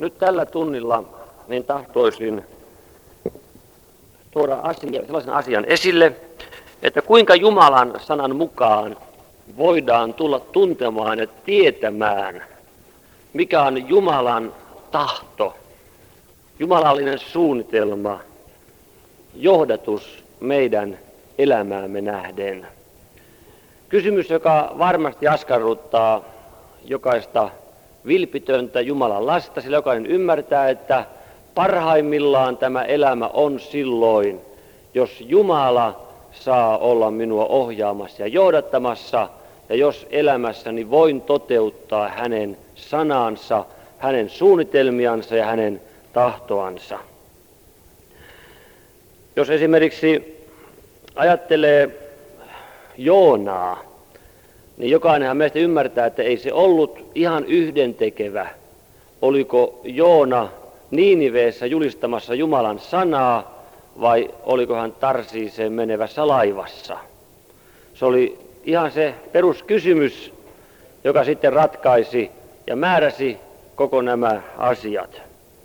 Nyt tällä tunnilla niin tahtoisin tuoda sellaisen asian esille, että kuinka Jumalan sanan mukaan voidaan tulla tuntemaan ja tietämään, mikä on Jumalan tahto, jumalallinen suunnitelma, johdatus meidän elämäämme nähden. Kysymys, joka varmasti askarruttaa jokaista vilpitöntä Jumalan lasta, sillä jokainen ymmärtää, että parhaimmillaan tämä elämä on silloin, jos Jumala saa olla minua ohjaamassa ja johdattamassa, ja jos elämässäni voin toteuttaa hänen sanansa, hänen suunnitelmiansa ja hänen tahtoansa. Jos esimerkiksi ajattelee Joonaa, niin jokainenhan meistä ymmärtää, että ei se ollut ihan yhdentekevä, oliko Joona Niiniveessä julistamassa Jumalan sanaa vai oliko hän Tarsiiseen menevässä laivassa. Se oli ihan se peruskysymys, joka sitten ratkaisi ja määräsi koko nämä asiat.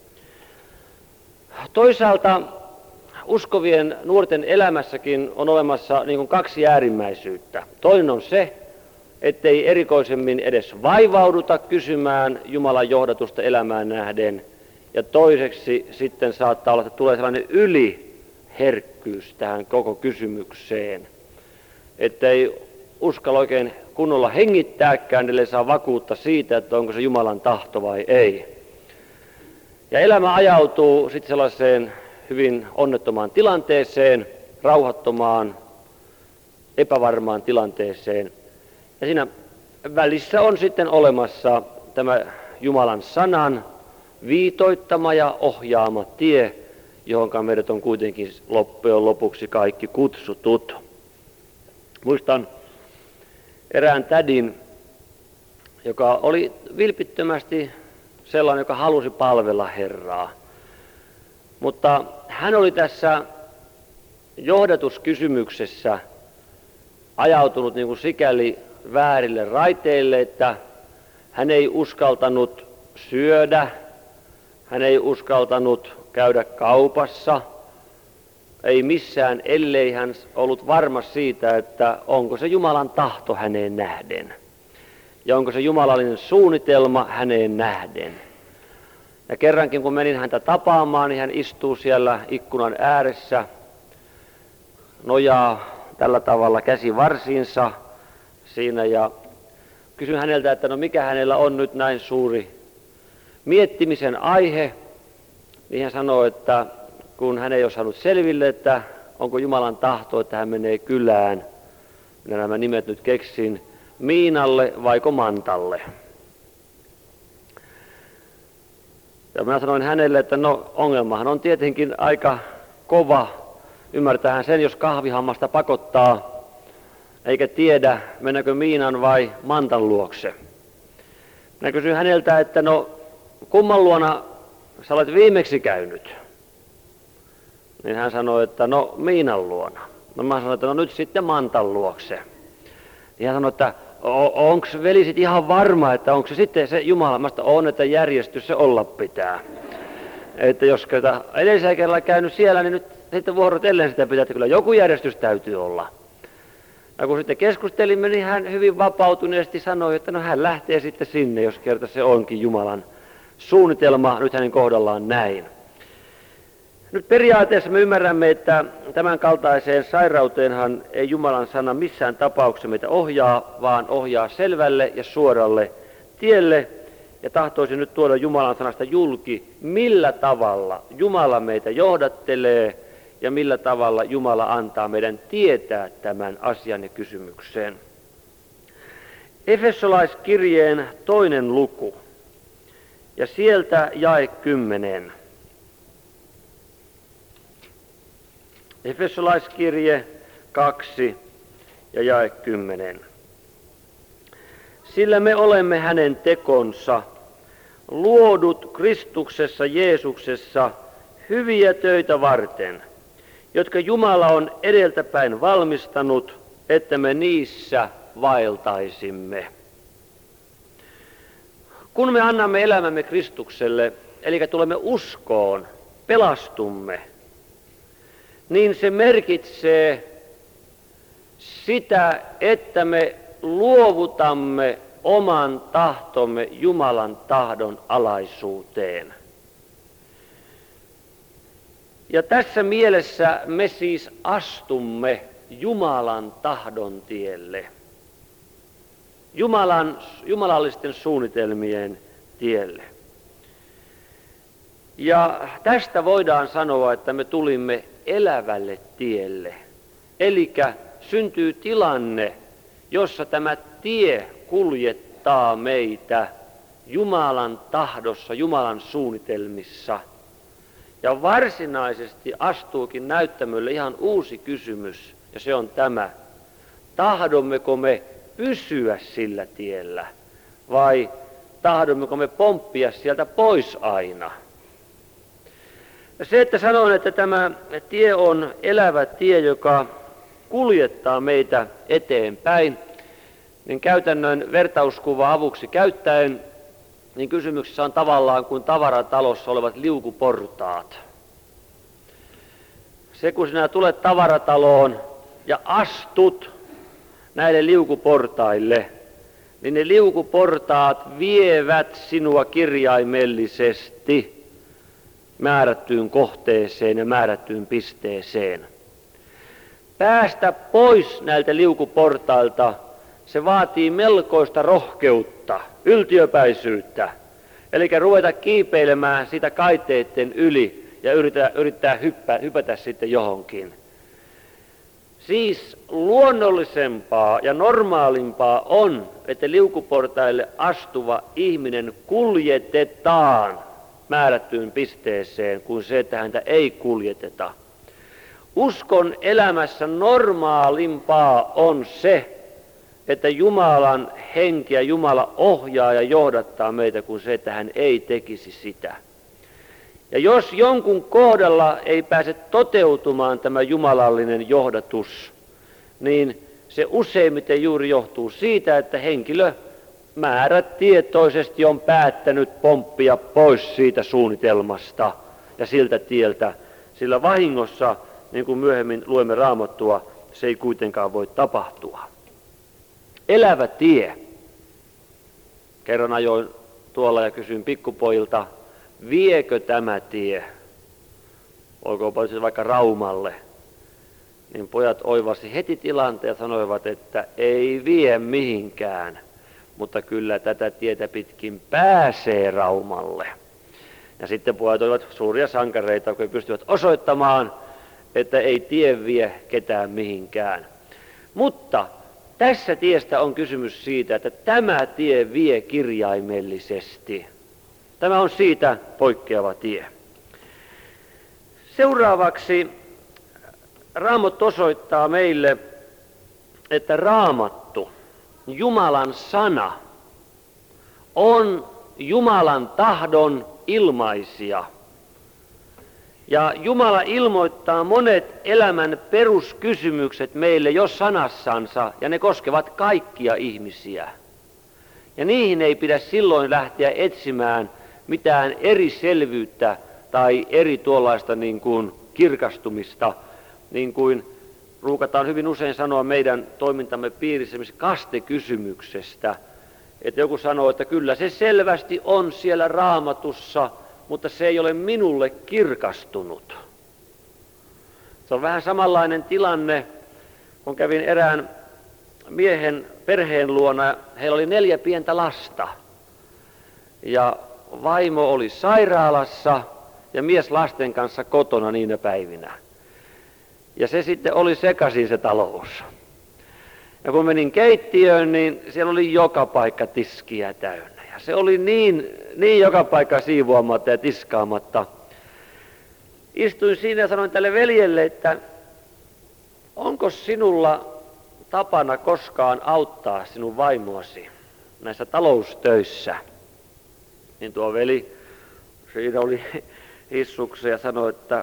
Toisaalta uskovien nuorten elämässäkin on olemassa niin kuin kaksi äärimmäisyyttä. Toinen on se, ettei erikoisemmin edes vaivauduta kysymään Jumalan johdatusta elämään nähden. Ja toiseksi sitten saattaa olla, että tulee sellainen yliherkkyys tähän koko kysymykseen, ettei uskalla oikein kunnolla hengittääkään, ellei saa vakuutta siitä, että onko se Jumalan tahto vai ei. Ja elämä ajautuu sitten sellaiseen hyvin onnettomaan tilanteeseen, rauhattomaan, epävarmaan tilanteeseen. Ja siinä välissä on sitten olemassa tämä Jumalan sanan viitoittama ja ohjaama tie, johon meidät on kuitenkin loppujen lopuksi kaikki kutsutut. Muistan erään tädin, joka oli vilpittömästi sellainen, joka halusi palvella Herraa. Mutta hän oli tässä johdatuskysymyksessä ajautunut niin kuin sikäli väärille raiteille, että hän ei uskaltanut syödä, hän ei uskaltanut käydä kaupassa, ei missään, ellei hän ollut varma siitä, että onko se Jumalan tahto häneen nähden ja onko se jumalallinen suunnitelma häneen nähden. Ja kerrankin kun menin häntä tapaamaan, niin hän istuu siellä ikkunan ääressä, nojaa tällä tavalla käsivarsiinsa siinä ja kysyin häneltä, että no mikä hänellä on nyt näin suuri miettimisen aihe, niin hän sanoi, että kun hän ei ole saanut selville, että onko Jumalan tahto, että hän menee kylään, minä nämä nimet nyt keksin, Miinalle vaiko Mantalle. Ja minä sanoin hänelle, että no ongelmahan on tietenkin aika kova, ymmärtää hän sen, jos kahvihammasta pakottaa, eikä tiedä, mennäkö Miinan vai Mantan luokse. Minä kysyin häneltä, että no kumman luona sä olet viimeksi käynyt? Niin hän sanoi, että no Miinan luona. No mä sanoin, että no nyt sitten Mantan luokse. Niin hän sanoi, että onko veli sit ihan varma, että onko se sitten se Jumala? Mä sanoin, on, että järjestys se olla pitää. Että jos edellisellä kerralla käynyt siellä, niin nyt sitten vuorotellen sitä pitää, että kyllä joku järjestys täytyy olla. Ja kun sitten keskustelimme, niin hän hyvin vapautuneesti sanoi, että no hän lähtee sitten sinne, jos kerta se onkin Jumalan suunnitelma nyt hänen kohdallaan näin. Nyt periaatteessa me ymmärrämme, että tämän kaltaiseen sairauteenhan ei Jumalan sana missään tapauksessa meitä ohjaa, vaan ohjaa selvälle ja suoralle tielle. Ja tahtoisin nyt tuoda Jumalan sanasta julki, millä tavalla Jumala meitä johdattelee ja millä tavalla Jumala antaa meidän tietää tämän asian ja kysymykseen. Efesolaiskirjeen 2. luku ja sieltä jae 10. Efesolaiskirje 2 ja jae 10. Sillä me olemme hänen tekonsa, luodut Kristuksessa Jeesuksessa hyviä töitä varten, jotka Jumala on edeltäpäin valmistanut, että me niissä vaeltaisimme. Kun me annamme elämämme Kristukselle, eli tulemme uskoon, pelastumme, niin se merkitsee sitä, että me luovutamme oman tahtomme Jumalan tahdon alaisuuteen. Ja tässä mielessä me siis astumme Jumalan tahdon tielle, jumalallisten suunnitelmien tielle. Ja tästä voidaan sanoa, että me tulimme elävälle tielle. Eli syntyy tilanne, jossa tämä tie kuljettaa meitä Jumalan tahdossa, Jumalan suunnitelmissa. Ja varsinaisesti astuukin näyttämölle ihan uusi kysymys, ja se on tämä. Tahdommeko me pysyä sillä tiellä, vai tahdommeko me pomppia sieltä pois aina? Ja se, että sanon, että tämä tie on elävä tie, joka kuljettaa meitä eteenpäin, niin käytännön vertauskuva avuksi käyttäen, niin kysymyksessä on tavallaan kuin tavaratalossa olevat liukuportaat. Se, kun sinä tulet tavarataloon ja astut näille liukuportaille, niin ne liukuportaat vievät sinua kirjaimellisesti määrättyyn kohteeseen ja määrättyyn pisteeseen. Päästä pois näiltä liukuportailta, se vaatii melkoista rohkeutta, yltiöpäisyyttä, eli ruveta kiipeilemään sitä kaiteiden yli ja yrittää hypätä sitten johonkin. Siis luonnollisempaa ja normaalimpaa on, että liukuportaille astuva ihminen kuljetetaan määrättyyn pisteeseen, kuin se, että häntä ei kuljeteta. Uskon elämässä normaalimpaa on se, että Jumalan henki ja Jumala ohjaa ja johdattaa meitä, kuin se, että hän ei tekisi sitä. Ja jos jonkun kohdalla ei pääse toteutumaan tämä jumalallinen johdatus, niin se useimmiten juuri johtuu siitä, että henkilö määrätietoisesti on päättänyt pomppia pois siitä suunnitelmasta ja siltä tieltä, sillä vahingossa, niin kuin myöhemmin luemme Raamattua, se ei kuitenkaan voi tapahtua. Elävä tie. Kerran ajoin tuolla ja kysyin pikkupojilta, viekö tämä tie, olkoonpa se vaikka Raumalle, niin pojat oivasi heti tilanteen ja sanoivat, että ei vie mihinkään, mutta kyllä tätä tietä pitkin pääsee Raumalle. Ja sitten pojat olivat suuria sankareita, kun he pystyvät osoittamaan, että ei tie vie ketään mihinkään. Mutta tässä tiestä on kysymys siitä, että tämä tie vie kirjaimellisesti. Tämä on siitä poikkeava tie. Seuraavaksi Raamattu osoittaa meille, että Raamattu, Jumalan sana, on Jumalan tahdon ilmaisija. Ja Jumala ilmoittaa monet elämän peruskysymykset meille jo sanassansa, ja ne koskevat kaikkia ihmisiä. Ja niihin ei pidä silloin lähteä etsimään mitään eri selvyyttä tai eri tuollaista niin kuin kirkastumista, niin kuin ruukataan hyvin usein sanoa meidän toimintamme piirissä kastekysymyksestä. Että joku sanoo, että kyllä se selvästi on siellä Raamatussa, mutta se ei ole minulle kirkastunut. Se on vähän samanlainen tilanne, kun kävin erään miehen perheen luona. Heillä oli 4 pientä lasta. Ja vaimo oli sairaalassa ja mies lasten kanssa kotona niinä päivinä. Ja se sitten oli sekaisin se talous. Ja kun menin keittiöön, niin siellä oli joka paikka tiskiä täynnä. Ja se oli niin joka paikka siivoamatta ja tiskaamatta. Istuin siinä ja sanoin tälle veljelle, että onko sinulla tapana koskaan auttaa sinun vaimoasi näissä taloustöissä? Niin tuo veli siinä oli hissuksessa ja sanoi, että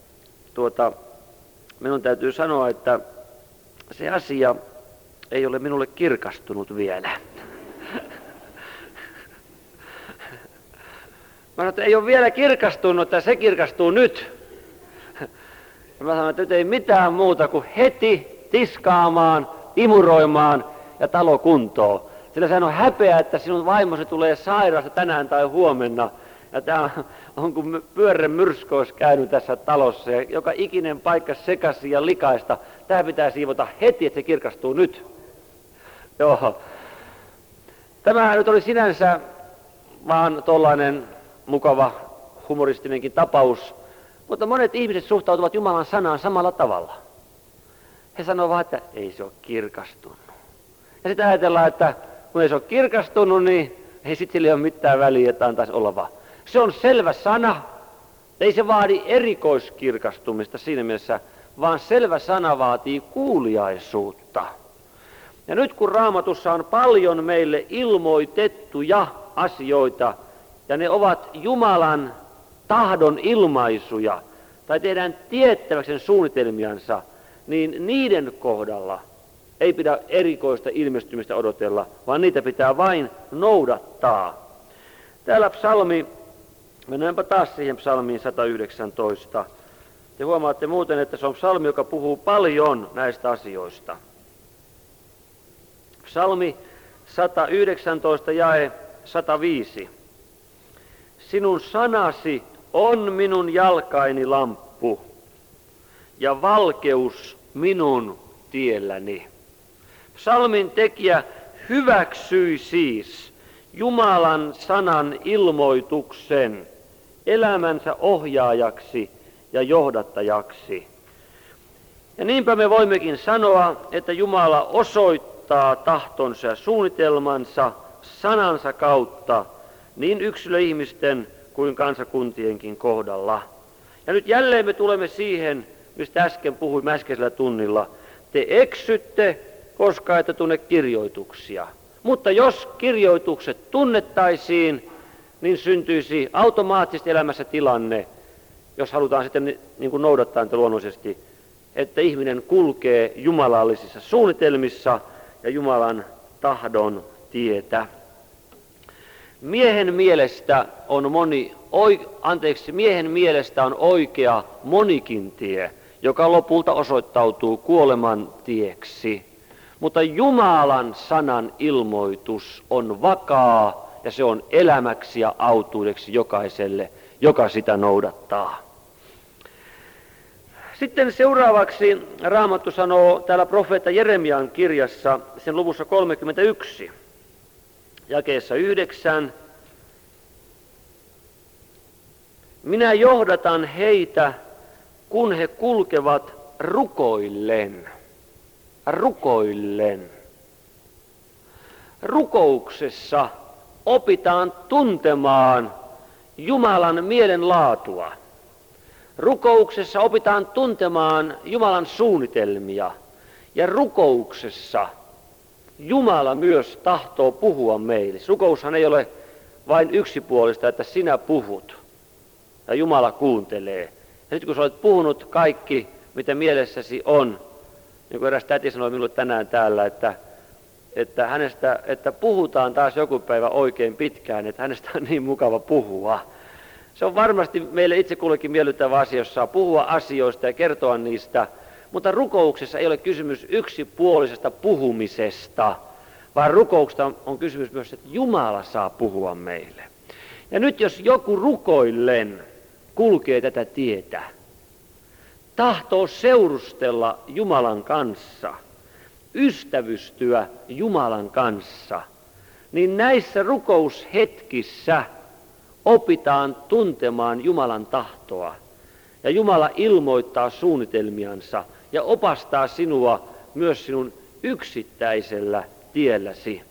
minun täytyy sanoa, että se asia ei ole minulle kirkastunut vielä. sanoin, että ei ole vielä kirkastunut, että se kirkastuu nyt. Ja mä sanoin, että nyt ei mitään muuta kuin heti tiskaamaan, imuroimaan ja talo kuntoon. Sillä sehän on häpeä, että sinun vaimosi tulee sairaasta tänään tai huomenna. Ja tämä on kuin pyörremyrsky olisi käynyt tässä talossa. Ja joka ikinen paikka sekaisin ja likaista. Tämä pitää siivota heti, että se kirkastuu nyt. Joo. Tämä nyt oli sinänsä vaan tollainen mukava humoristinenkin tapaus. Mutta monet ihmiset suhtautuvat Jumalan sanaan samalla tavalla. He sanovat vaan, että ei se ole kirkastunut. Ja sitten ajatellaan, että kun ei se ole kirkastunut, niin ei sitten sillä ole mitään väliä, että antaisi olla vaan. Se on selvä sana. Ei se vaadi erikoiskirkastumista siinä mielessä, vaan selvä sana vaatii kuuliaisuutta. Ja nyt kun Raamatussa on paljon meille ilmoitettuja asioita, ja ne ovat Jumalan tahdon ilmaisuja, tai tehdään tiettäväksi sen suunnitelmiansa, niin niiden kohdalla ei pidä erikoista ilmestymistä odotella, vaan niitä pitää vain noudattaa. Täällä psalmi, mennäänpä taas siihen psalmiin 119. Te huomaatte muuten, että se on psalmi, joka puhuu paljon näistä asioista. Psalmi 119 jae 105. Sinun sanasi on minun jalkaini lamppu ja valkeus minun tielläni. Psalmin tekijä hyväksyi siis Jumalan sanan ilmoituksen elämänsä ohjaajaksi ja johdattajaksi. Ja niinpä me voimmekin sanoa, että Jumala osoittaa tahtonsa ja suunnitelmansa sanansa kautta niin yksilöihmisten kuin kansakuntienkin kohdalla. Ja nyt jälleen me tulemme siihen, mistä äsken puhuimme äskeisellä tunnilla. Te eksytte, koska ette tunne kirjoituksia. Mutta jos kirjoitukset tunnettaisiin, niin syntyisi automaattisesti elämässä tilanne, jos halutaan sitten niin kuin noudattaa niitä luonnollisesti, että ihminen kulkee jumalallisissa suunnitelmissa ja Jumalan tahdon tietä. Miehen mielestä on oikea monikin tie, joka lopulta osoittautuu kuoleman tieksi. Mutta Jumalan sanan ilmoitus on vakaa ja se on elämäksi ja autuudeksi jokaiselle, joka sitä noudattaa. Sitten seuraavaksi Raamattu sanoo täällä profeetta Jeremian kirjassa, sen luvussa 31, jakeessa 9. Minä johdatan heitä, kun he kulkevat rukoillen. Rukoillen. Rukouksessa opitaan tuntemaan Jumalan mielenlaatua. Rukouksessa opitaan tuntemaan Jumalan suunnitelmia. Ja rukouksessa Jumala myös tahtoo puhua meille. Rukoushan ei ole vain yksipuolista, että sinä puhut ja Jumala kuuntelee. Ja nyt kun sä olet puhunut kaikki, mitä mielessäsi on, niin kuin eräs täti sanoi minulle tänään täällä, että puhutaan taas joku päivä oikein pitkään, että hänestä on niin mukava puhua. Se on varmasti meille itse kullekin miellyttävä asia, jos saa puhua asioista ja kertoa niistä, mutta rukouksessa ei ole kysymys yksipuolisesta puhumisesta, vaan rukouksesta on kysymys myös, että Jumala saa puhua meille. Ja nyt jos joku rukoillen kulkee tätä tietä, tahtoo seurustella Jumalan kanssa, ystävystyä Jumalan kanssa, niin näissä rukoushetkissä opitaan tuntemaan Jumalan tahtoa. Ja Jumala ilmoittaa suunnitelmiansa ja opastaa sinua myös sinun yksittäisellä tielläsi.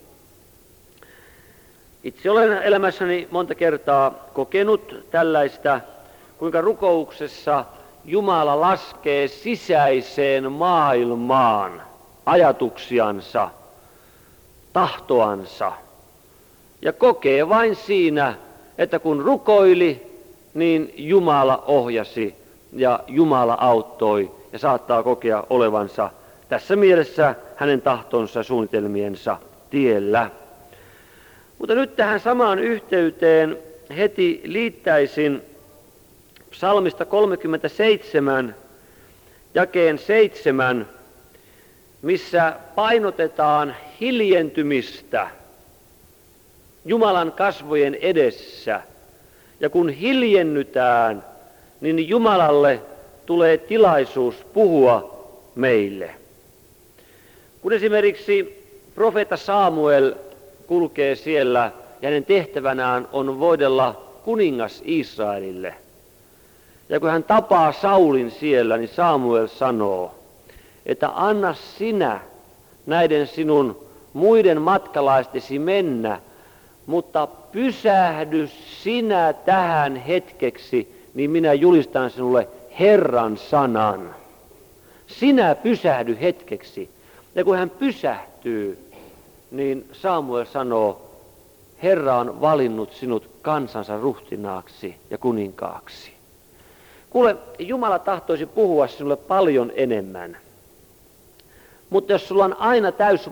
Itse olen elämässäni monta kertaa kokenut tällaista, kuinka rukouksessa Jumala laskee sisäiseen maailmaan ajatuksiansa, tahtoansa ja kokee vain siinä, että kun rukoili, niin Jumala ohjasi ja Jumala auttoi ja saattaa kokea olevansa tässä mielessä hänen tahtonsa suunnitelmiensa tiellä. Mutta nyt tähän samaan yhteyteen heti liittäisin psalmista 37, jakeen 7, missä painotetaan hiljentymistä Jumalan kasvojen edessä. Ja kun hiljennytään, niin Jumalalle tulee tilaisuus puhua meille. Kun esimerkiksi profeetta Samuel kulkee siellä, ja hänen tehtävänään on voidella kuningas Israelille. Ja kun hän tapaa Saulin siellä, niin Samuel sanoo, että anna sinä näiden sinun muiden matkalaistesi mennä, mutta pysähdy sinä tähän hetkeksi, niin minä julistan sinulle Herran sanan. Sinä pysähdy hetkeksi. Ja kun hän pysähtyy, niin Samuel sanoo, Herra on valinnut sinut kansansa ruhtinaaksi ja kuninkaaksi. Kuule, Jumala tahtoisi puhua sinulle paljon enemmän. Mutta jos sulla on aina täys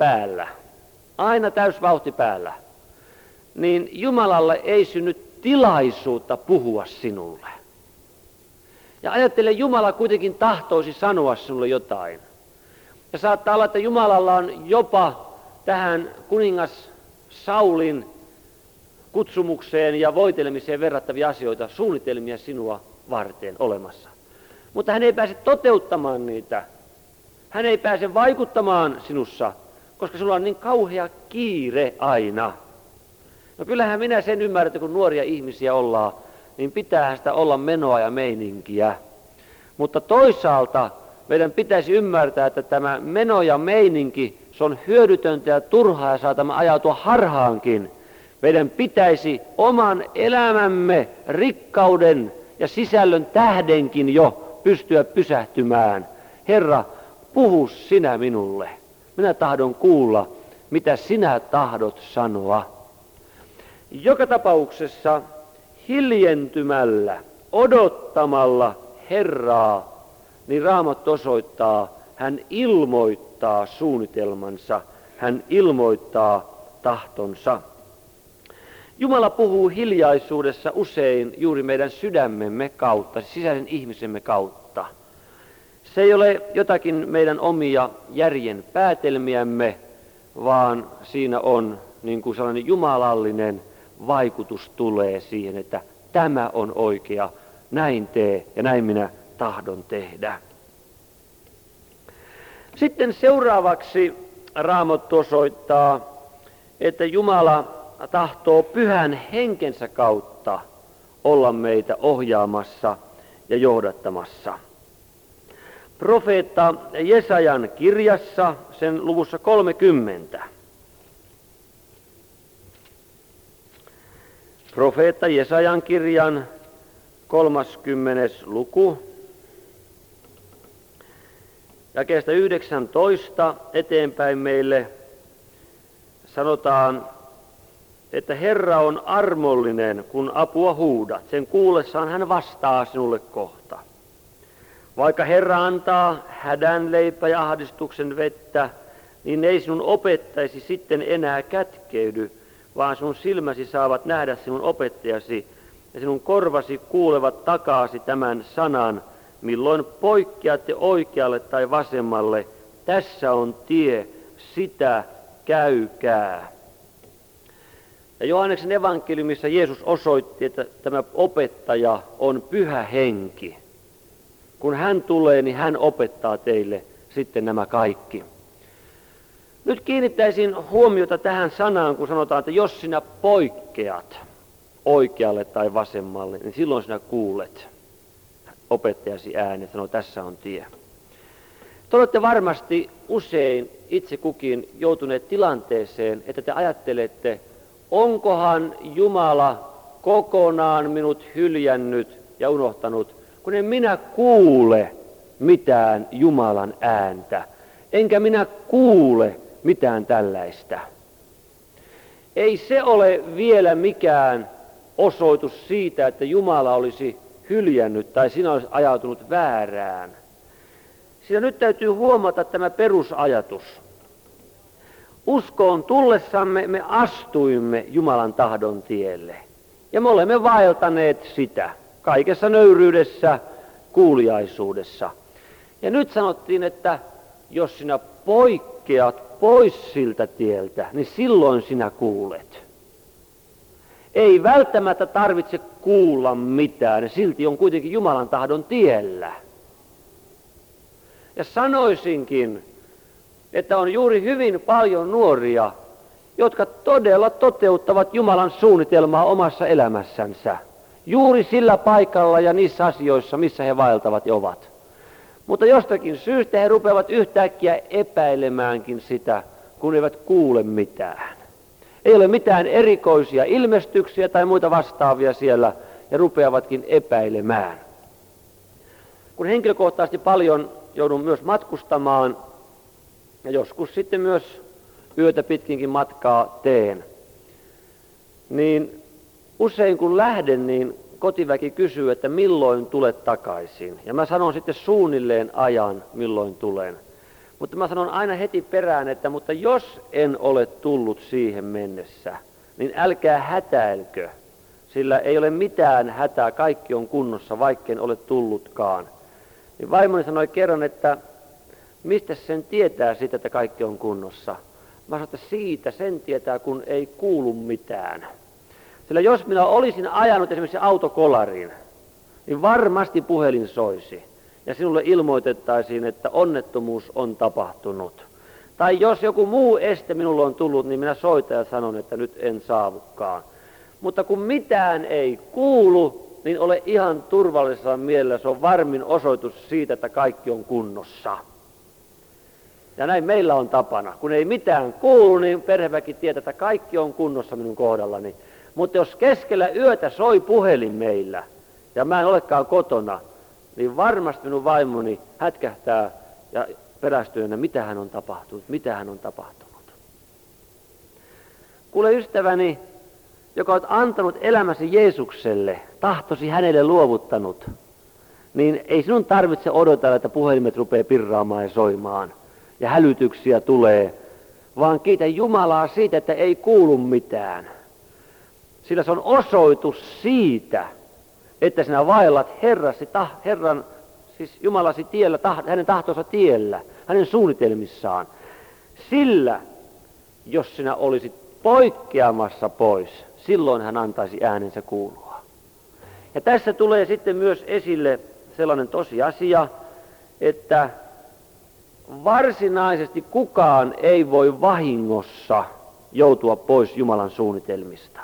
vauhti päällä, niin Jumalalle ei synny tilaisuutta puhua sinulle. Ja ajattele, Jumala kuitenkin tahtoisi sanoa sinulle jotain. Ja saattaa olla, että Jumalalla on jopa tähän kuningas Saulin kutsumukseen ja voitelemiseen verrattavia asioita, suunnitelmia sinua varten olemassa. Mutta hän ei pääse toteuttamaan niitä. Hän ei pääse vaikuttamaan sinussa, koska sulla on niin kauhea kiire aina. No kyllähän minä sen ymmärrän, että kun nuoria ihmisiä ollaan, niin pitää sitä olla menoa ja meininkiä. Mutta toisaalta meidän pitäisi ymmärtää, että tämä meno ja meininki, se on hyödytöntä ja turhaa ja saatamme ajautua harhaankin. Meidän pitäisi oman elämämme rikkauden ja sisällön tähdenkin jo pystyä pysähtymään. Herra, puhu sinä minulle. Minä tahdon kuulla, mitä sinä tahdot sanoa. Joka tapauksessa hiljentymällä, odottamalla Herraa, niin Raamattu osoittaa, hän ilmoittaa suunnitelmansa, hän ilmoittaa tahtonsa. Jumala puhuu hiljaisuudessa usein juuri meidän sydämemme kautta, sisäisen ihmisemme kautta. Se ei ole jotakin meidän omia järjen päätelmiämme, vaan siinä on niin kuin sellainen jumalallinen vaikutus tulee siihen, että tämä on oikea, näin tee ja näin minä tahdon tehdä. Sitten seuraavaksi Raamattu osoittaa, että Jumala tahtoo pyhän henkensä kautta olla meitä ohjaamassa ja johdattamassa. Profeetta Jesajan kirjassa, sen luvussa 30. Profeetta Jesajan kirjan 30. luku. Jakeesta 19 eteenpäin meille sanotaan, että Herra on armollinen, kun apua huudat. Sen kuullessaan hän vastaa sinulle kohta. Vaikka Herra antaa hädän leipä ja ahdistuksen vettä, niin ei sinun opettaisi sitten enää kätkeydy, vaan sun silmäsi saavat nähdä sinun opettajasi ja sinun korvasi kuulevat takaasi tämän sanan, milloin poikkeatte oikealle tai vasemmalle, tässä on tie, sitä käykää. Ja Johanneksen evankeliumissa Jeesus osoitti, että tämä opettaja on pyhä henki. Kun hän tulee, niin hän opettaa teille sitten nämä kaikki. Nyt kiinnittäisin huomiota tähän sanaan, kun sanotaan, että jos sinä poikkeat oikealle tai vasemmalle, niin silloin sinä kuulet opettajasi äänen, sanoo, tässä on tie. Te olette varmasti usein itse kukin joutuneet tilanteeseen, että te ajattelette, onkohan Jumala kokonaan minut hyljännyt ja unohtanut, kun en minä kuule mitään Jumalan ääntä, enkä minä kuule mitään tällaista. Ei se ole vielä mikään osoitus siitä, että Jumala olisi hyljännyt tai sinä olisi ajautunut väärään. Sillä nyt täytyy huomata tämä perusajatus. Uskoon tullessamme me astuimme Jumalan tahdon tielle. Ja me olemme vaeltaneet sitä kaikessa nöyryydessä, kuuliaisuudessa. Ja nyt sanottiin, että jos sinä poikkeat pois siltä tieltä, niin silloin sinä kuulet. Ei välttämättä tarvitse kuulla mitään, silti on kuitenkin Jumalan tahdon tiellä. Ja sanoisinkin, että on juuri hyvin paljon nuoria, jotka todella toteuttavat Jumalan suunnitelmaa omassa elämässänsä. Juuri sillä paikalla ja niissä asioissa, missä he vaeltavat ja ovat. Mutta jostakin syystä he rupeavat yhtäkkiä epäilemäänkin sitä, kun eivät kuule mitään. Ei ole mitään erikoisia ilmestyksiä tai muita vastaavia siellä, ja rupeavatkin epäilemään. Kun henkilökohtaisesti paljon joudun myös matkustamaan, ja joskus sitten myös yötä pitkinkin matkaa teen, niin usein kun lähden, niin kotiväki kysyy, että milloin tulet takaisin. Ja mä sanon sitten suunnilleen ajan, milloin tulen. Mutta mä sanon aina heti perään, että mutta jos en ole tullut siihen mennessä, niin älkää hätäilkö, sillä ei ole mitään hätää, kaikki on kunnossa, vaikken ole tullutkaan. Niin vaimoni sanoi kerran, että mistä sen tietää siitä, että kaikki on kunnossa. Mä sanoin, että siitä sen tietää, kun ei kuulu mitään. Sillä jos minä olisin ajanut esimerkiksi autokolariin, niin varmasti puhelin soisi. Ja sinulle ilmoitettaisiin, että onnettomuus on tapahtunut. Tai jos joku muu este minulle on tullut, niin minä soitan ja sanon, että nyt en saavukaan. Mutta kun mitään ei kuulu, niin ole ihan turvallisella mielellä. Se on varmin osoitus siitä, että kaikki on kunnossa. Ja näin meillä on tapana. Kun ei mitään kuulu, niin perheväki tietää, että kaikki on kunnossa minun kohdallani. Mutta jos keskellä yötä soi puhelin meillä, ja mä en olekaan kotona, niin varmasti minun vaimoni hätkähtää ja perästyy, että mitä hän on tapahtunut. Kuule ystäväni, joka olet antanut elämäsi Jeesukselle, tahtosi hänelle luovuttanut, niin ei sinun tarvitse odotella, että puhelimet rupeaa pirraamaan ja soimaan ja hälytyksiä tulee, vaan kiitä Jumalaa siitä, että ei kuulu mitään. Sillä se on osoitus siitä, että sinä vaellat Herran, siis Jumalasi tiellä, hänen tahtonsa tiellä, hänen suunnitelmissaan. Sillä, jos sinä olisit poikkeamassa pois, silloin hän antaisi äänensä kuulua. Ja tässä tulee sitten myös esille sellainen tosiasia, että varsinaisesti kukaan ei voi vahingossa joutua pois Jumalan suunnitelmista,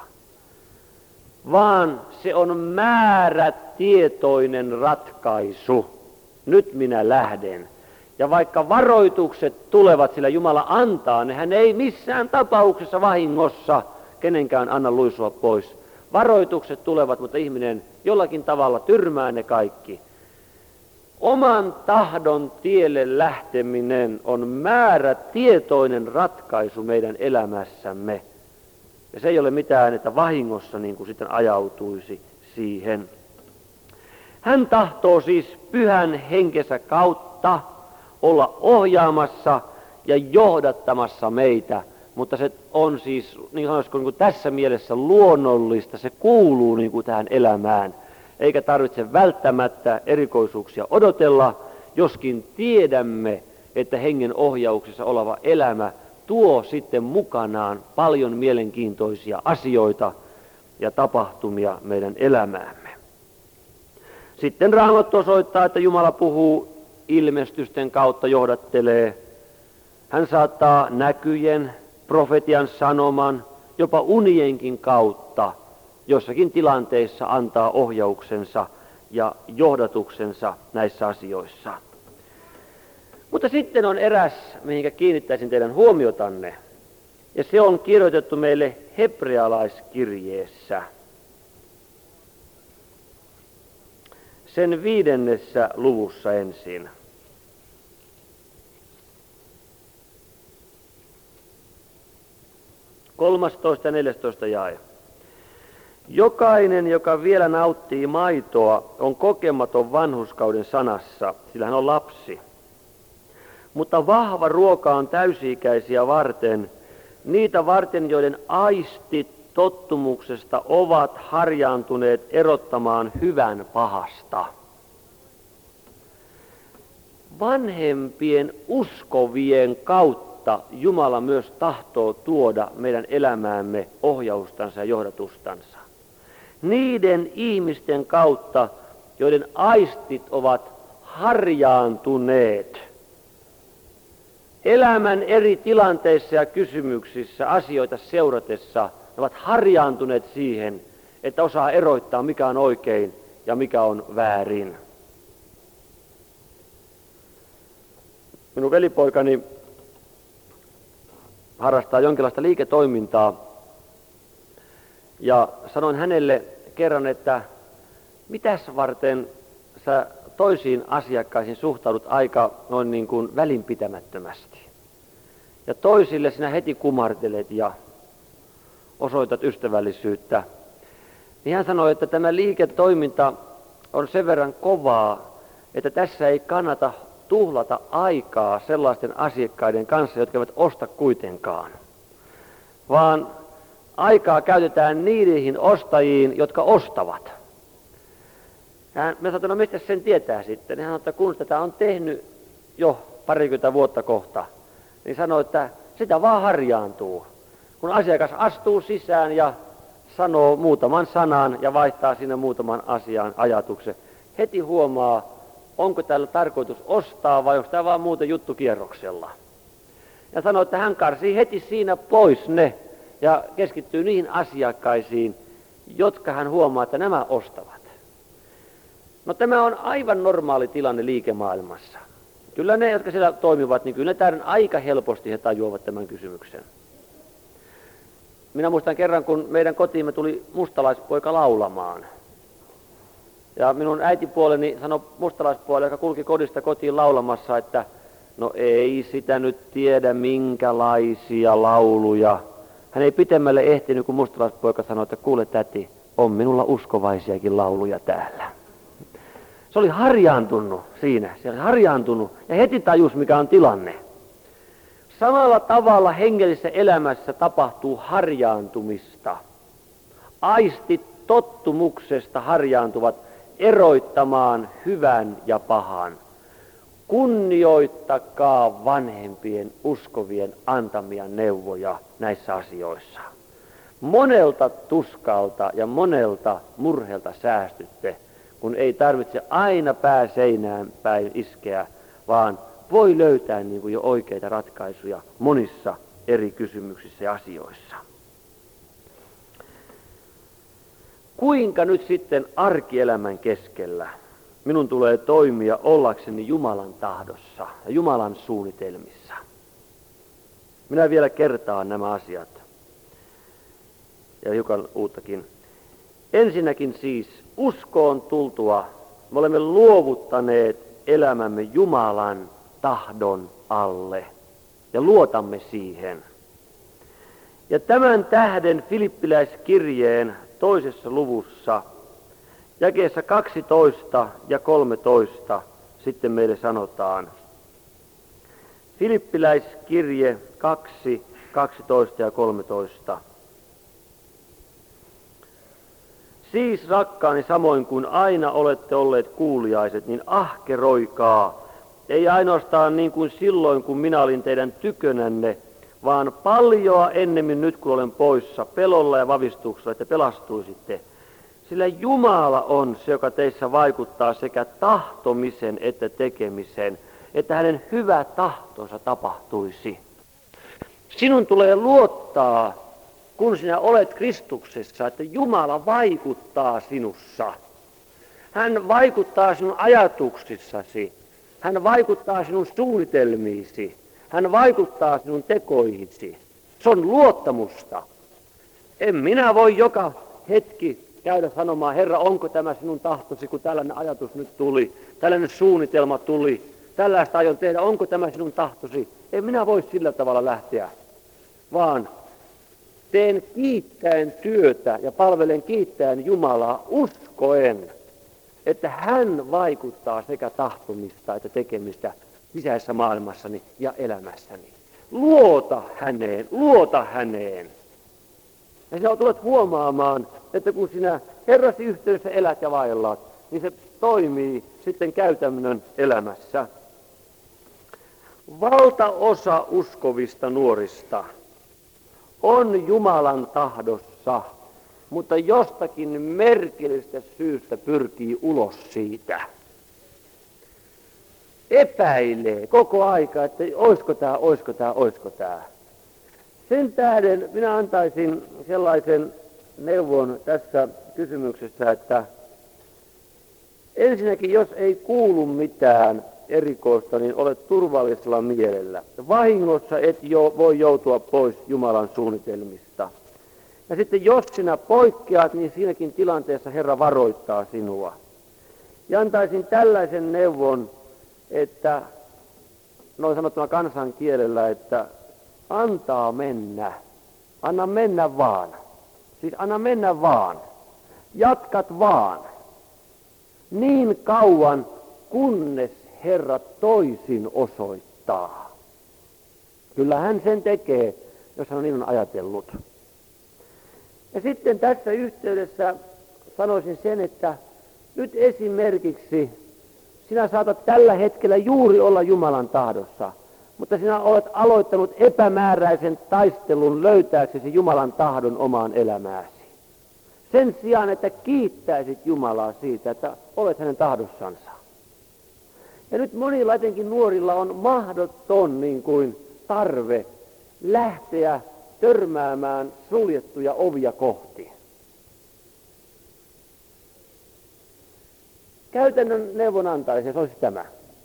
vaan se on määrätietoinen ratkaisu. Nyt minä lähden. Ja vaikka varoitukset tulevat, sillä Jumala antaa, ne hän ei missään tapauksessa vahingossa kenenkään anna luisua pois. Varoitukset tulevat, mutta ihminen jollakin tavalla tyrmää ne kaikki. Oman tahdon tielle lähteminen on määrätietoinen ratkaisu meidän elämässämme. Ja se ei ole mitään, että vahingossa niin kuin sitten ajautuisi siihen. Hän tahtoo siis pyhän henkensä kautta olla ohjaamassa ja johdattamassa meitä, mutta se on siis niin kuin tässä mielessä luonnollista, se kuuluu niin kuin tähän elämään, eikä tarvitse välttämättä erikoisuuksia odotella, joskin tiedämme, että hengen ohjauksessa oleva elämä tuo sitten mukanaan paljon mielenkiintoisia asioita ja tapahtumia meidän elämäämme. Sitten Raamattu osoittaa, että Jumala puhuu ilmestysten kautta, johdattelee. Hän saattaa näkyjen, profetian sanoman, jopa unienkin kautta jossakin tilanteissa antaa ohjauksensa ja johdatuksensa näissä asioissa. Mutta sitten on eräs, mihinkä kiinnittäisin teidän huomiotanne, ja se on kirjoitettu meille hebrealaiskirjeessä. Sen 5. luvussa ensin. Kolmastoista ja 14 jae. Jokainen, joka vielä nauttii maitoa, on kokematon vanhurskauden sanassa, sillä hän on lapsi. Mutta vahva ruoka on täysi-ikäisiä varten, niitä varten, joiden aistit tottumuksesta ovat harjaantuneet erottamaan hyvän pahasta. Vanhempien uskovien kautta Jumala myös tahtoo tuoda meidän elämäämme ohjaustansa ja johdatustansa. Niiden ihmisten kautta, joiden aistit ovat harjaantuneet. Elämän eri tilanteissa ja kysymyksissä, asioita seuratessa, ne ovat harjaantuneet siihen, että osaa erottaa, mikä on oikein ja mikä on väärin. Minun velipoikani harrastaa jonkinlaista liiketoimintaa ja sanoin hänelle kerran, että mitäs varten sä toisiin asiakkaisiin suhtaudut aika noin niin kuin välinpitämättömästi. Ja toisille sinä heti kumartelet ja osoitat ystävällisyyttä. Niin hän sanoi, että tämä liiketoiminta on sen verran kovaa, että tässä ei kannata tuhlata aikaa sellaisten asiakkaiden kanssa, jotka eivät osta kuitenkaan. Vaan aikaa käytetään niihin ostajiin, jotka ostavat. Mä sanoin, no mistä sen tietää sitten? Hän sanoi, että kun tätä on tehnyt jo 20 vuotta kohta, niin sanoi, että sitä vaan harjaantuu. Kun asiakas astuu sisään ja sanoo muutaman sanan ja vaihtaa siinä muutaman asian ajatuksen, heti huomaa, onko täällä tarkoitus ostaa vai onko tämä vaan muuten juttu kierroksella. Ja sanoi, että hän karsii heti siinä pois ne ja keskittyy niihin asiakkaisiin, jotka hän huomaa, että nämä ostavat. No tämä on aivan normaali tilanne liikemaailmassa. Kyllä ne, jotka siellä toimivat, niin kyllä ne aika helposti he tajuavat tämän kysymyksen. Minä muistan kerran, kun meidän kotiimme tuli mustalaispoika laulamaan. Ja minun äitipuoleni sanoi mustalaispuolelle, joka kulki kodista kotiin laulamassa, että no ei sitä nyt tiedä minkälaisia lauluja. Hän ei pitemmälle ehtinyt, kun mustalaispoika sanoi, että kuule täti, on minulla uskovaisiakin lauluja täällä. Se oli harjaantunut siinä, se oli harjaantunut ja heti tajus, mikä on tilanne. Samalla tavalla hengellisessä elämässä tapahtuu harjaantumista. Aistit tottumuksesta harjaantuvat eroittamaan hyvän ja pahan. Kunnioittakaa vanhempien uskovien antamia neuvoja näissä asioissa. Monelta tuskalta ja monelta murheelta säästytte, kun ei tarvitse aina pää seinään päin iskeä, vaan voi löytää niin kuin jo oikeita ratkaisuja monissa eri kysymyksissä ja asioissa. Kuinka nyt sitten arkielämän keskellä minun tulee toimia ollakseni Jumalan tahdossa ja Jumalan suunnitelmissa? Minä vielä kertaan nämä asiat ja hiukan uuttakin. Ensinnäkin siis uskoon tultua me olemme luovuttaneet elämämme Jumalan tahdon alle ja luotamme siihen. Ja tämän tähden Filippiläiskirjeen 2. luvussa, jakeessa 12 ja 13 sitten meille sanotaan. Filippiläiskirje 2, 12 ja 13. Siis rakkaani, samoin kuin aina olette olleet kuuliaiset, niin ahkeroikaa, ei ainoastaan niin kuin silloin, kun minä olin teidän tykönänne, vaan paljoa ennemmin nyt, kun olen poissa, pelolla ja vavistuksella, että pelastuisitte. Sillä Jumala on se, joka teissä vaikuttaa sekä tahtomisen että tekemisen, että hänen hyvä tahtonsa tapahtuisi. Sinun tulee luottaa, kun sinä olet Kristuksessa, että Jumala vaikuttaa sinussa. Hän vaikuttaa sinun ajatuksissasi. Hän vaikuttaa sinun suunnitelmiisi. Hän vaikuttaa sinun tekoihisi. Se on luottamusta. En minä voi joka hetki käydä sanomaan, Herra, onko tämä sinun tahtosi, kun tällainen ajatus nyt tuli, tällainen suunnitelma tuli, tällaista aion tehdä, onko tämä sinun tahtosi? En minä voi sillä tavalla lähteä, vaan teen kiittäen työtä ja palvelen kiittäen Jumalaa uskoen, että hän vaikuttaa sekä tahtomista että tekemistä sisäisessä maailmassani ja elämässäni. Luota häneen, luota häneen. Ja sinä tulet huomaamaan, että kun sinä Herrasi yhteydessä elät ja vaellat, niin se toimii sitten käytännön elämässä. Valtaosa uskovista nuorista on Jumalan tahdossa, mutta jostakin merkillisestä syystä pyrkii ulos siitä. Epäilee koko aika, että oisko tämä. Sen tähden minä antaisin sellaisen neuvon tässä kysymyksessä, että ensinnäkin jos ei kuulu mitään erikoista, niin olet turvallisella mielellä. Vahingossa et voi joutua pois Jumalan suunnitelmista. Ja sitten jos sinä poikkeat, niin siinäkin tilanteessa Herra varoittaa sinua. Ja antaisin tällaisen neuvon, että noin sanottuna kansankielellä, että antaa mennä. Anna mennä vaan. Siis anna mennä vaan. Jatkat vaan. Niin kauan, kunnes Herra toisin osoittaa. Kyllä hän sen tekee, jos hän on niin on ajatellut. Ja sitten tässä yhteydessä sanoisin sen, että nyt esimerkiksi sinä saatat tällä hetkellä juuri olla Jumalan tahdossa, mutta sinä olet aloittanut epämääräisen taistelun löytääksesi Jumalan tahdon omaan elämääsi. Sen sijaan, että kiittäisit Jumalaa siitä, että olet hänen tahdossansa. Ja nyt monilla etenkin nuorilla on mahdoton niin kuin tarve lähteä törmäämään suljettuja ovia kohti. Käytännön neuvonantaja se olisi tämä.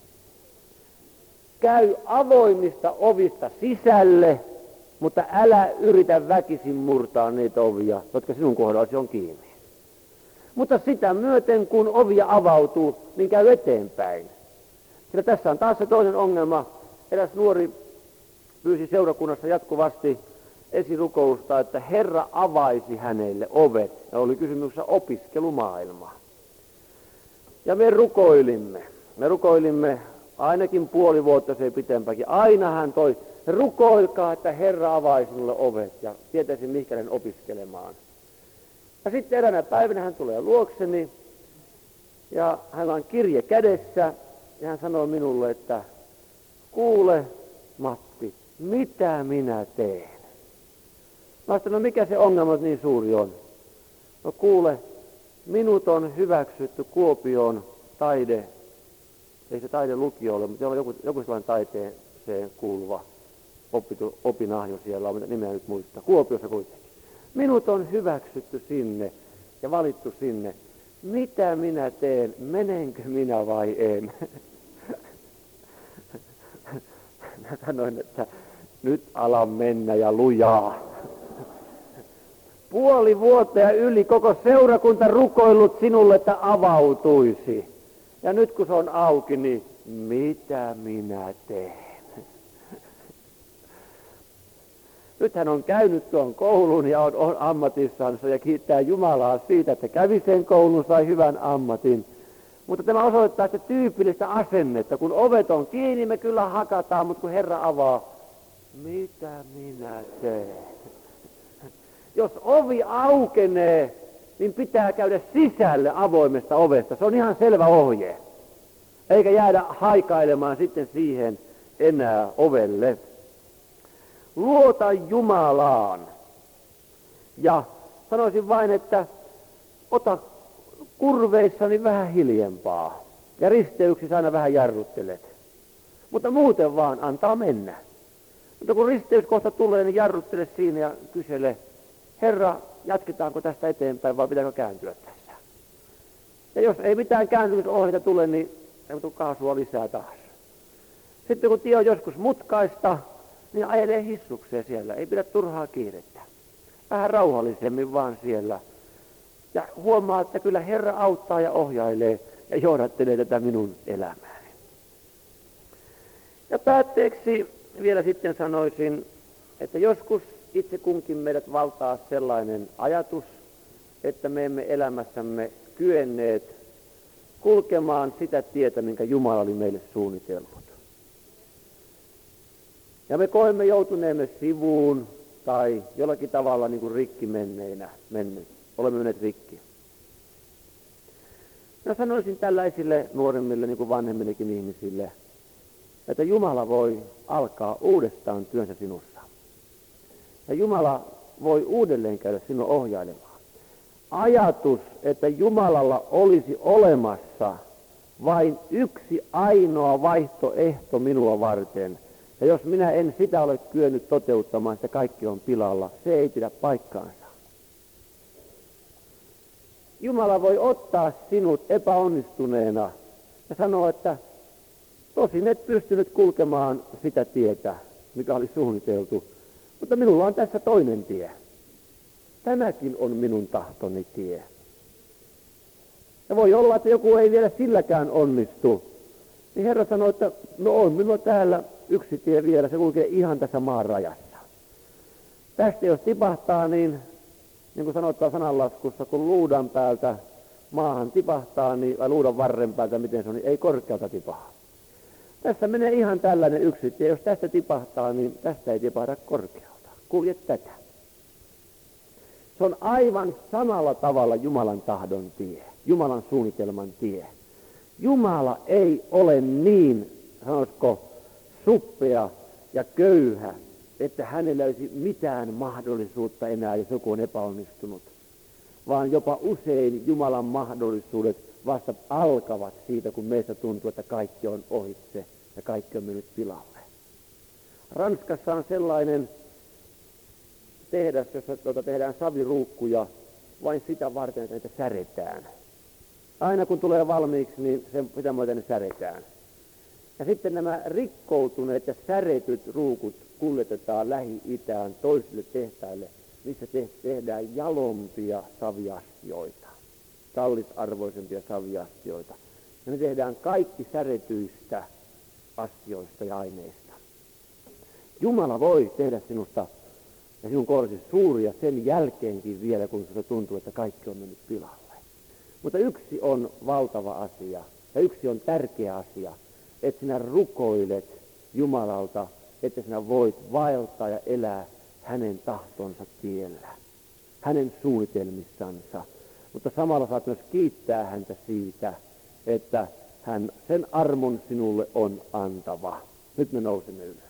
Käy avoimista ovista sisälle, mutta älä yritä väkisin murtaa niitä ovia, jotka sinun kohdallasi on kiinni. Mutta sitä myöten, kun ovia avautuu, niin käy eteenpäin. Sillä tässä on taas se toinen ongelma. Eräs nuori pyysi seurakunnassa jatkuvasti esirukousta, että Herra avaisi hänelle ovet. Ja oli kysymyksessä opiskelumaailma. Ja me rukoilimme ainakin puoli vuotta, se ei pitempäkin. Aina hän toi, rukoilkaa, että Herra avaisi sinulle ovet ja tietäisi mihinkä hän opiskelemaan. Ja sitten eräänä päivänä hän tulee luokseni ja hänellä on kirje kädessä ja hän sanoo minulle, että kuule Matti, mitä minä teen? Mä sanoin, no mikä se ongelma niin suuri on? No kuule, minut on hyväksytty Kuopioon ei se taidelukio ole, mutta joku sellainen taiteeseen kuuluva opinahjo siellä on, mitä nimeä nyt muista. Kuopiossa kuitenkin. Minut on hyväksytty sinne ja valittu sinne. Mitä minä teen? Menenkö minä vai en? Mä sanoin, että nyt ala mennä ja lujaa. Puoli vuotta ja yli koko seurakunta rukoillut sinulle, että avautuisi. Ja nyt kun se on auki, niin mitä minä teen? Nyt hän on käynyt tuon koulun ja on ammatissansa ja kiittää Jumalaa siitä, että kävi sen koulun, sai hyvän ammatin. Mutta tämä osoittaa sitä tyypillistä asennetta. Kun ovet on kiinni, me kyllä hakataan, mutta kun Herra avaa, mitä minä teen? Jos ovi aukenee, niin pitää käydä sisälle avoimesta ovesta. Se on ihan selvä ohje. Eikä jäädä haikailemaan sitten siihen enää ovelle. Luota Jumalaan. Ja sanoisin vain, että ota kurveissani vähän hiljempaa. Ja risteyksissä aina vähän jarruttelet. Mutta muuten vaan antaa mennä. Mutta kun risteys kohta tulee, niin jarruttele siinä ja kysele, Herra, jatketaanko tästä eteenpäin vai pitääkö kääntyä tässä? Ja jos ei mitään kääntymisohjeita tule, niin ei tule kaasua lisää taas. Sitten kun tie on joskus mutkaista, niin ajelee hissukseen siellä. Ei pidä turhaa kiirettä. Vähän rauhallisemmin vaan siellä. Ja huomaa, että kyllä Herra auttaa ja ohjailee ja johdattelee tätä minun elämääni. Ja päätteeksi vielä sitten sanoisin, että joskus itse kunkin meidät valtaa sellainen ajatus, että me emme elämässämme kyenneet kulkemaan sitä tietä, minkä Jumala oli meille suunnitellut. Ja me koemme joutuneemme sivuun, tai jollakin tavalla niin kuin rikki olemme menneet rikki. Mä sanoisin tällaisille nuoremmille niin kuin vanhemmillekin ihmisille, että Jumala voi alkaa uudestaan työnsä sinussa. Ja Jumala voi uudelleen käydä sinua ohjailemaan. Ajatus, että Jumalalla olisi olemassa vain yksi ainoa vaihtoehto minua varten, ja jos minä en sitä ole kyennyt toteuttamaan, että kaikki on pilalla, se ei pidä paikkaansa. Jumala voi ottaa sinut epäonnistuneena ja sanoa, että tosin et pystynyt kulkemaan sitä tietä, mikä oli suunniteltu, mutta minulla on tässä toinen tie. Tämäkin on minun tahtoni tie. Ja voi olla, että joku ei vielä silläkään onnistu. Niin Herra sanoo, että no on minulla täällä yksi tie vielä, se kulkee ihan tässä maan rajassa. Tästä jos tipahtaa, niin kuin sanotaan sananlaskussa, kun luudan päältä maahan tipahtaa, niin, vai luudan varren päältä, miten se on, niin ei korkealta tipaha. Tässä menee ihan tällainen yksi tie. Jos tästä tipahtaa, niin tästä ei tipahda korkealta. Kulje tätä. Se on aivan samalla tavalla Jumalan tahdon tie, Jumalan suunnitelman tie. Jumala ei ole niin, sanoisiko, suppea ja köyhä, että hänellä olisi mitään mahdollisuutta enää, jos joku on epäonnistunut. Vaan jopa usein Jumalan mahdollisuudet vasta alkavat siitä, kun meistä tuntuu, että kaikki on ohitse ja kaikki on mennyt pilalle. Ranskassa on sellainen tehdas, jossa tehdään saviruukkuja vain sitä varten, että niitä säretään. Aina kun tulee valmiiksi, niin sitä myöten ne säretään. Ja sitten nämä rikkoutuneet ja säretyt ruukut kuljetetaan Lähi-Itään toisille tehtaille, missä tehdään jalompia saviastioita, kallisarvoisempia saviastioita. Ja ne tehdään kaikki säretyistä astioista ja aineista. Jumala voi tehdä sinusta ja sinun kohdallasi suuria sen jälkeenkin vielä, kun sinusta tuntuu, että kaikki on mennyt pilalle. Mutta yksi on valtava asia ja yksi on tärkeä asia, että sinä rukoilet Jumalalta, että sinä voit vaeltaa ja elää hänen tahtonsa tiellä, hänen suunnitelmissansa. Mutta samalla saat myös kiittää häntä siitä, että hän sen armon sinulle on antava. Nyt me nousemme ylös.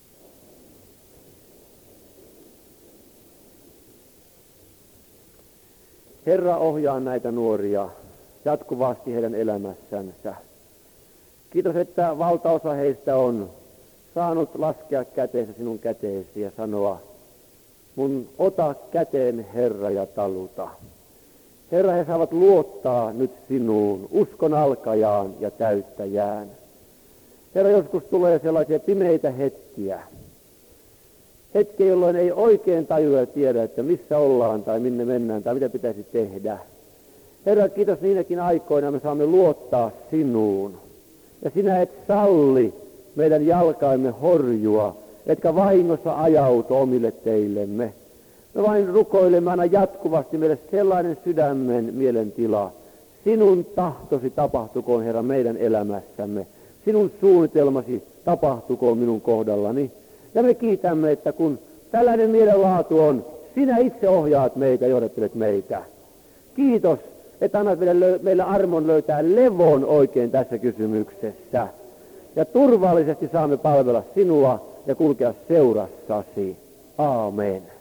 Herra, ohjaa näitä nuoria jatkuvasti heidän elämässänsä. Kiitos, että valtaosa heistä on saanut laskea käteensä sinun käteesi ja sanoa, mun ota käteen Herra ja taluta. Herra, he saavat luottaa nyt sinuun, uskon alkajaan ja täyttäjään. Herra, joskus tulee sellaisia pimeitä hetkiä, jolloin ei oikein tajua ja tiedä, että missä ollaan tai minne mennään tai mitä pitäisi tehdä. Herra, kiitos niinäkin aikoina me saamme luottaa sinuun. Ja sinä et salli meidän jalkaimme horjua, etkä vahingossa ajautu omille teillemme. Me vain rukoilemme aina jatkuvasti meille sellainen sydämen mielentila. Sinun tahtosi tapahtukoon, Herra, meidän elämässämme. Sinun suunnitelmasi tapahtukoon minun kohdallani. Ja me kiitämme, että kun tällainen mielenlaatu on, sinä itse ohjaat meitä ja johdattelet meitä. Kiitos, että annat meille armon löytää levon oikein tässä kysymyksessä. Ja turvallisesti saamme palvella sinua ja kulkea seurassasi. Aamen.